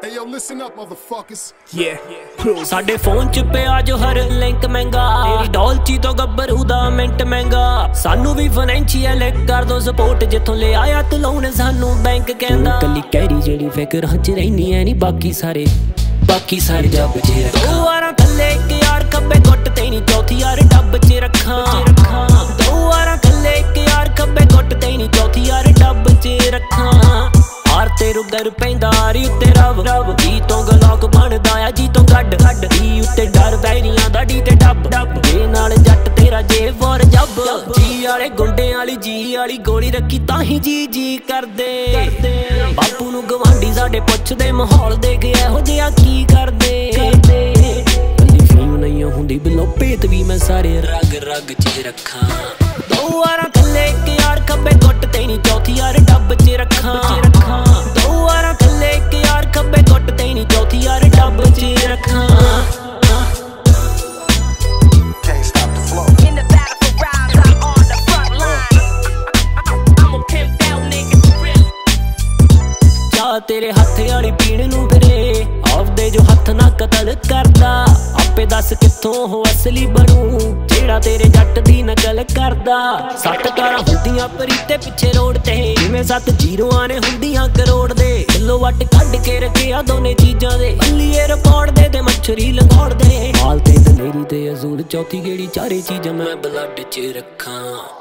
Hey yo, listen up, motherfuckers. Yeah. ਸਾਡੇ phone ਚ ਪਿਆ ਜੋ ਹਰ ਲਿੰਕ ਮਹਿੰਗਾ, ਤੇਰੀ ਡੋਲਚੀ ਤੋਂ ਗੱਭਰੂ ਦਾ ਮਿੰਟ ਮਹਿੰਗਾ। ਸਾਨੂੰ ਵੀ ਫਾਈਨੈਂਸ਼ੀਅਲ ਕਰ ਦੋ ਸਪੋਰਟ, ਜਿੱਥੋਂ ਲੈ ਆਇਆ ਤੂੰ ਲੋਨ ਸਾਨੂੰ ਬੈਂਕ ਕਹਿੰਦਾ। ਕੱਲੀ ਕਹਿਰੀ ਜਿਹੜੀ ਫਿਕਰਾਂ ਚ ਰਹਿਨੀ ਐ ਨੀ, ਬਾਕੀ ਸਾਰੇ ਜੱਬ ਚ ਰੱਖਾਂ। ਦੋ ਵਾਰਾਂ ਥੱਲੇ ਇੱਕ ਯਾਰ ਖੱਬੇ ਗੁੱਟ ਤੇ ਨੀ, ਚੌਥੀ ਯਾਰ ਡੱਬ ਚ ਰੱਖਾਂ। ਦੋ ਵਾਰਾਂ ਥੱਲੇ ਇੱਕ ਯਾਰ ਖੱਬੇ ਗੁੱਟ ਤੇ ਨੀ, ਚੌਥੀ ਯਾਰ ਡੱਬ ਚ ਰੱਖਾਂ। ਹਾਰ ਤੇ ਰੁਗਰ ਪੈਂਦਾ ਰੀ ਉੱਤੇ ਰੱਬ, ਜੀ ਤੋਂ ਗਲੋਕ ਬਣਦਾ ਆ ਜੀ ਤੋਂ ਗੱਡ ਜੀ ਉੱਤੇ ਡਰ ਵੈਰੀਆਂ ਦਾ ਡੀ ਤੇ ਡੱਬ ਜੇ ਨਾਲ ਜੱਟ ਤੇਰਾ ਜੇ ਵਰ ਜੱਬ। ਜੀ ਵਾਲੇ ਗੁੰਡਿਆਂ ਵਾਲੀ ਜੀ ਵਾਲੀ ਗੋਲੀ ਰੱਖੀ ਤਾਂ ਹੀ ਜੀ ਕਰਦੇ। ਬਾਪੂ ਨੂੰ ਗਵਾਂਢੀ ਸਾਡੇ ਪੁੱਛਦੇ, ਮਾਹੌਲ ਦੇ ਕੇ ਇਹੋ ਜਿਹਾ ਕੀ ਕਰਦੇ। ਕੱਲੀ ਫੀਮ ਨਹੀਂ ਹੁੰਦੀ ਬਿਲੋ ਭੇਤ ਵੀ ਮੈਂ ਸਾਰੇ ਰਗ ਚ ਰੱਖਾਂ। ਦੋ ਵਾਰਾਂ ਥੱਲੇ ਇੱਕ ਯਾਰ ਖੱਬੇ ਗੁੱਟ ਤੇ ਨੀ, ਚੌਥੀ ਯਾਰ ਡੱਬ ਚ ਰੱਖਾਂ। ਦੋ ਵਾਰਾਂ ਥੱਲੇ ਇੱਕ ਯਾਰ ਖੱਬੇ ਗੁੱਟ ਤੇ ਨੀ, ਚੌਥੀ ਯਾਰ ਡੱਬ ਚ ਰੱਖਾਂ। ਤੇਰੇ ਹੱਥ ਵਾਲੀ ਪੀਣ ਨੂੰ ਫਿਰੇ, ਆਪਦੇ ਜੋ ਹੱਥ ਨਾ ਕਤਲ ਕਰਦਾ। ਆਪੇ ਦੱਸ ਕਿੱਥੋਂ ਉਹ ਅਸਲੀ ਬਣੂ, ਜਿਹੜਾ ਤੇਰੇ ਜੱਟ ਦੀ ਨਕਲ ਕਰਦਾ। 7 ਕਾਰਾਂ ਹੁੰਦੀਆਂ ਪਰੀਤੇ ਪਿੱਛੇ ਰੋਡ ਤੇ, ਜਿਵੇਂ 7 ਜ਼ੀਰੋਆਂ ਨੇ ਹੁੰਦੀਆਂ ਕਰੋੜ ਦੇ। ਕਿਲੋ ਵੱਟ ਕੱਢ ਕੇ ਰੱਖਿਆ ਦੋਨੇ ਚੀਜ਼ਾਂ ਦੇ, ਬੱਲੀਏ ਰਿਪੋਰਟ ਦੇ ਤੇ ਮੱਛਰੀ ਲੰਗੋੜ ਦੇ। ਮਾਲ ਤੇ ਦਲੇਰੀ ਤੇ ਅਜ਼ੂਲ, ਚੌਥੀ ਗੇੜੀ ਚਾਰੇ ਚੀਜ਼ਾਂ ਮੈਂ ਬਲੱਡ ਚ ਰੱਖਾਂ।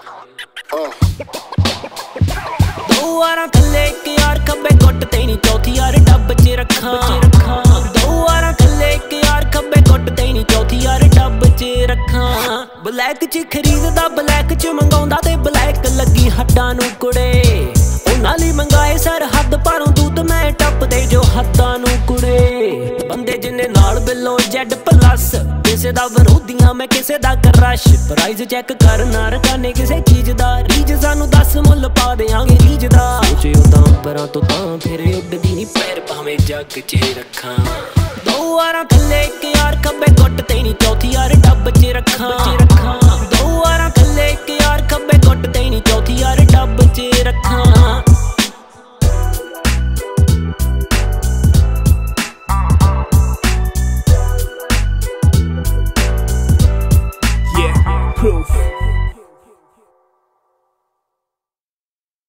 ਦੋ ਵਾਰਾਂ ਥੱਲੇ ਇੱਕ ਯਾਰ ਖੱਬੇ ਗੁੱਟ ਤੇ ਨੀ, ਚੌਥੀ ਯਾਰ ਡੱਬ ਚ ਰੱਖਾਂ। ਦੋ ਵਾਰਾਂ ਥੱਲੇ ਇੱਕ ਯਾਰ ਖੱਬੇ ਗੁੱਟ ਤੇ ਨੀ, ਚੌਥੀ ਯਾਰ ਡੱਬ ਚ ਰੱਖਾਂ। ਬਲੈਕ ਚ ਖਰੀਦਦਾ ਬਲੈਕ ਚ ਮੰਗਾਉਂਦਾ, ਤੇ ਬਲੈਕ ਲੱਗੀ ਹੱਡਾਂ ਨੂੰ ਕੁੜੇ। ਉਹਨਾਂ ਲਈ ਮੰਗਾਏ ਸਰਹੱਦ ਪਾਰੋਂ ਦੁੱਧ ਮੈਂ ਟੱਪਦੇ ਜੋ ਹੱਥਾਂ ਨੂੰ ਕੁੜੇ। ਬੰਦੇ ਜਿੰਨੇ ਨਾਲ ਬਿੱਲੋਂ ਜੈਡ ਪਲੱਸ, ਕਿਸੇ ਦਾ ਵਿਰੋਧੀਆਂ ਮੈਂ ਕਿਸੇ ਦਾ ਕਰਸ਼। ਪ੍ਰਾਈਜ਼ ਚੈੱਕ ਕਰਨਾ ਰਕਾਨੇ ਕਿਸੇ ਚੀਜ਼ ਦਾ, ਰੀਜ ਸਾਨੂੰ 10 ਮੁੱਲ ਪਾ ਦਿਆਂਗੇ ਰੀਜ ਦਾ। ਸੋਚੇ ਉਦਾਂ ਅੰਬਰਾਂ ਤੋਂ ਤਾਂ ਫਿਰ ਉੱਡਦੀ ਨੀ ਪੈਰ, ਭਾਵੇਂ ਜੱਗ ਚ ਰੱਖਾਂ। ਦੋ ਵਾਰਾਂ ਥੱਲੇ ਇੱਕ